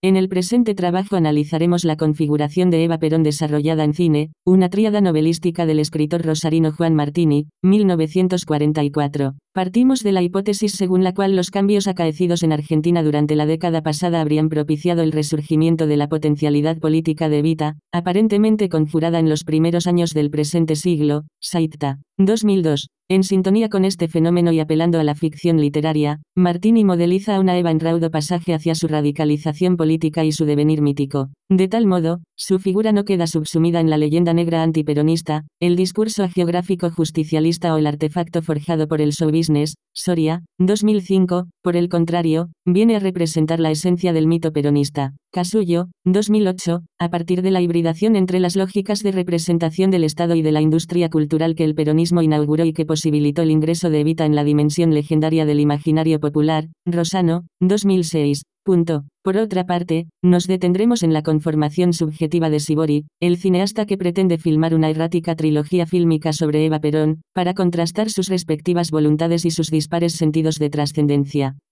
En el presente trabajo analizaremos la configuración de Eva Perón desarrollada en cine, una tríada novelística del escritor rosarino Juan Martini, 1944. Partimos de la hipótesis según la cual los cambios acaecidos en Argentina durante la década pasada habrían propiciado el resurgimiento de la potencialidad política de Evita, aparentemente conjurada en los primeros años del presente siglo, Saitta. 2002. En sintonía con este fenómeno y apelando a la ficción literaria, Martini modeliza a una Eva en raudo pasaje hacia su radicalización política y su devenir mítico. De tal modo, su figura no queda subsumida en la leyenda negra antiperonista, el discurso hagiográfico justicialista o el artefacto forjado por el show business. Soria, 2005, por el contrario, viene a representar la esencia del mito peronista. Casullo, 2008, a partir de la hibridación entre las lógicas de representación del Estado y de la industria cultural que el peronismo inauguró y que posibilitó el ingreso de Evita en la dimensión legendaria del imaginario popular. Rosano, 2006. Por otra parte, nos detendremos en la conformación subjetiva de Sivori, el cineasta que pretende filmar una errática trilogía fílmica sobre Eva Perón, para contrastar sus respectivas voluntades y sus dispares sentidos de trascendencia.